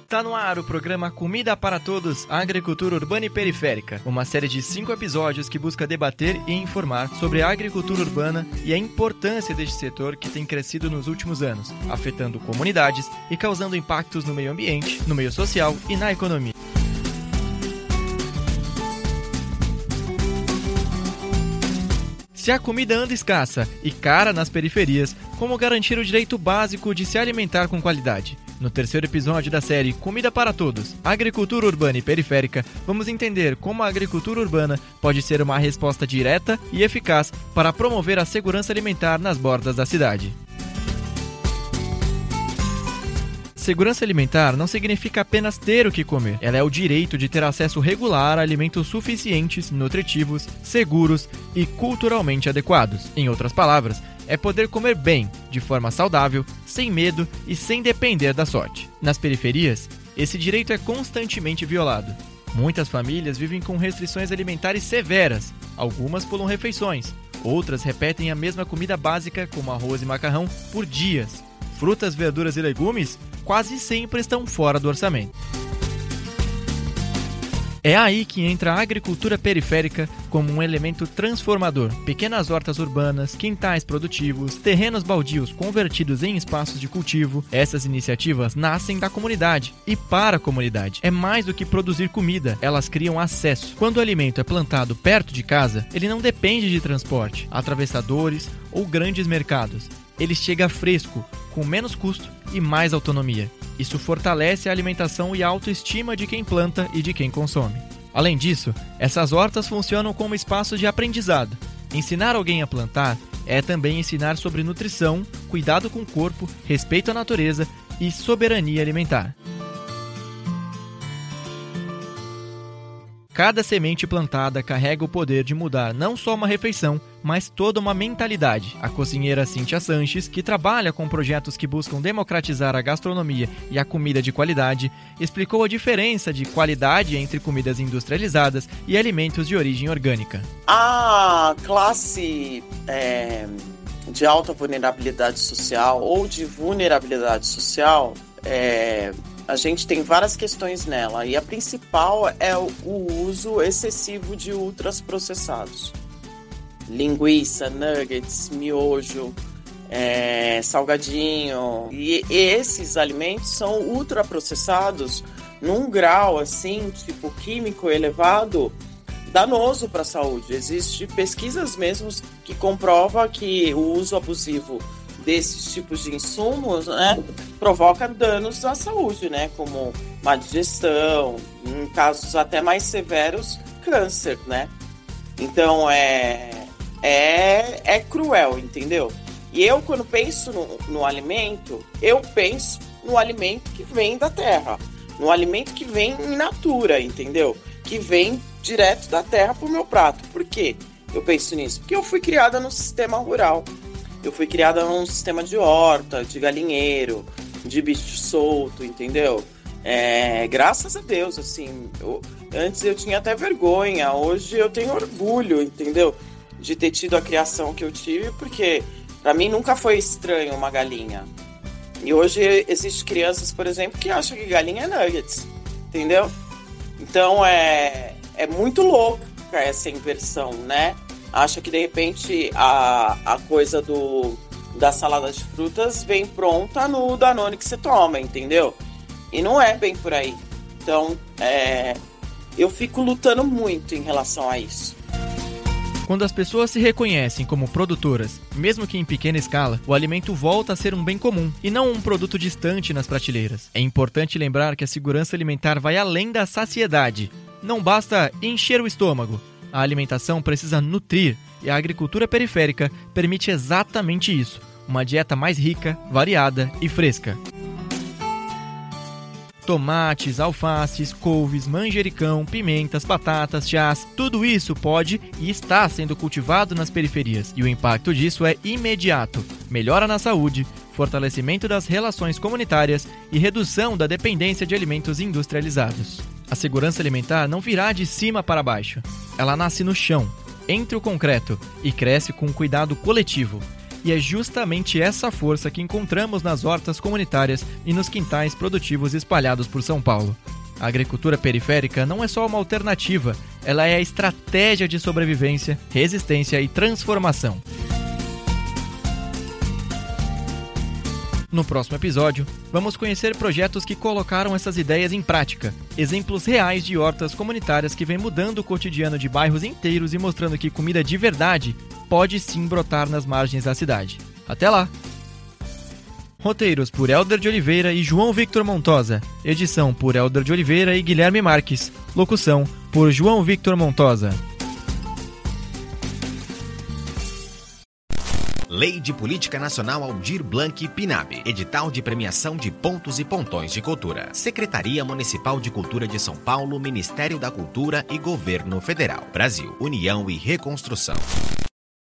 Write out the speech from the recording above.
Tá no ar o programa Comida para Todos, Agricultura Urbana e Periférica, uma série de 5 episódios que busca debater e informar sobre a agricultura urbana e a importância deste setor que tem crescido nos últimos anos, afetando comunidades e causando impactos no meio ambiente, no meio social e na economia. Se a comida anda escassa e cara nas periferias, como garantir o direito básico de se alimentar com qualidade? No terceiro episódio da série Comida para Todos, Agricultura Urbana e Periférica, vamos entender como a agricultura urbana pode ser uma resposta direta e eficaz para promover a segurança alimentar nas bordas da cidade. Segurança alimentar não significa apenas ter o que comer. Ela é o direito de ter acesso regular a alimentos suficientes, nutritivos, seguros e culturalmente adequados. Em outras palavras, é poder comer bem, de forma saudável, sem medo e sem depender da sorte. Nas periferias, esse direito é constantemente violado. Muitas famílias vivem com restrições alimentares severas. Algumas pulam refeições. Outras repetem a mesma comida básica, como arroz e macarrão, por dias. Frutas, verduras e legumes quase sempre estão fora do orçamento. É aí que entra a agricultura periférica como um elemento transformador. Pequenas hortas urbanas, quintais produtivos, terrenos baldios convertidos em espaços de cultivo. Essas iniciativas nascem da comunidade e para a comunidade. É mais do que produzir comida, elas criam acesso. Quando o alimento é plantado perto de casa, ele não depende de transporte, atravessadores ou grandes mercados. Ele chega fresco, com menos custo e mais autonomia. Isso fortalece a alimentação e a autoestima de quem planta e de quem consome. Além disso, essas hortas funcionam como espaço de aprendizado. Ensinar alguém a plantar é também ensinar sobre nutrição, cuidado com o corpo, respeito à natureza e soberania alimentar. Cada semente plantada carrega o poder de mudar não só uma refeição, mas toda uma mentalidade. A cozinheira Cíntia Sanches, que trabalha com projetos que buscam democratizar a gastronomia e a comida de qualidade, explicou a diferença de qualidade entre comidas industrializadas e alimentos de origem orgânica. A classe de alta vulnerabilidade social ou de vulnerabilidade social a gente tem várias questões nela, e a principal é o uso excessivo de ultraprocessados. Linguiça, nuggets, miojo, salgadinho. E esses alimentos são ultraprocessados num grau, assim, tipo, químico elevado, danoso para a saúde. Existem pesquisas mesmo que comprovam que o uso abusivo desses tipos de insumos, né, provoca danos à saúde, né, como má digestão, em casos até mais severos, câncer, né. Então é cruel, entendeu? E eu, quando penso no alimento, eu penso no alimento que vem da terra, no alimento que vem in natura, entendeu? Que vem direto da terra pro meu prato. Por quê eu penso nisso? Porque eu fui criada no sistema rural. Eu fui criada num sistema de horta, de galinheiro, de bicho solto, entendeu? Graças a Deus, assim, antes eu tinha até vergonha, hoje eu tenho orgulho, entendeu? De ter tido a criação que eu tive, porque pra mim nunca foi estranho uma galinha. E hoje existem crianças, por exemplo, que acham que galinha é nuggets, entendeu? Então é muito louca essa inversão, né? Acha que de repente a coisa da salada de frutas vem pronta no Danone que você toma, entendeu? E não é bem por aí. Então, eu fico lutando muito em relação a isso. Quando as pessoas se reconhecem como produtoras, mesmo que em pequena escala, o alimento volta a ser um bem comum e não um produto distante nas prateleiras. É importante lembrar que a segurança alimentar vai além da saciedade. Não basta encher o estômago. A alimentação precisa nutrir e a agricultura periférica permite exatamente isso, uma dieta mais rica, variada e fresca. Tomates, alfaces, couves, manjericão, pimentas, batatas, chás, tudo isso pode e está sendo cultivado nas periferias, e o impacto disso é imediato. Melhora na saúde, fortalecimento das relações comunitárias e redução da dependência de alimentos industrializados. A segurança alimentar não virá de cima para baixo. Ela nasce no chão, entre o concreto, e cresce com cuidado coletivo. E é justamente essa força que encontramos nas hortas comunitárias e nos quintais produtivos espalhados por São Paulo. A agricultura periférica não é só uma alternativa, ela é a estratégia de sobrevivência, resistência e transformação. No próximo episódio, vamos conhecer projetos que colocaram essas ideias em prática, exemplos reais de hortas comunitárias que vêm mudando o cotidiano de bairros inteiros e mostrando que comida de verdade pode sim brotar nas margens da cidade. Até lá! Roteiros por Helder de Oliveira e João Victor Montosa. Edição por Helder de Oliveira e Guilherme Marques. Locução por João Victor Montosa. Lei de Política Nacional Aldir Blanc Pinab. Edital de premiação de pontos e pontões de cultura. Secretaria Municipal de Cultura de São Paulo, Ministério da Cultura e Governo Federal. Brasil, União e Reconstrução.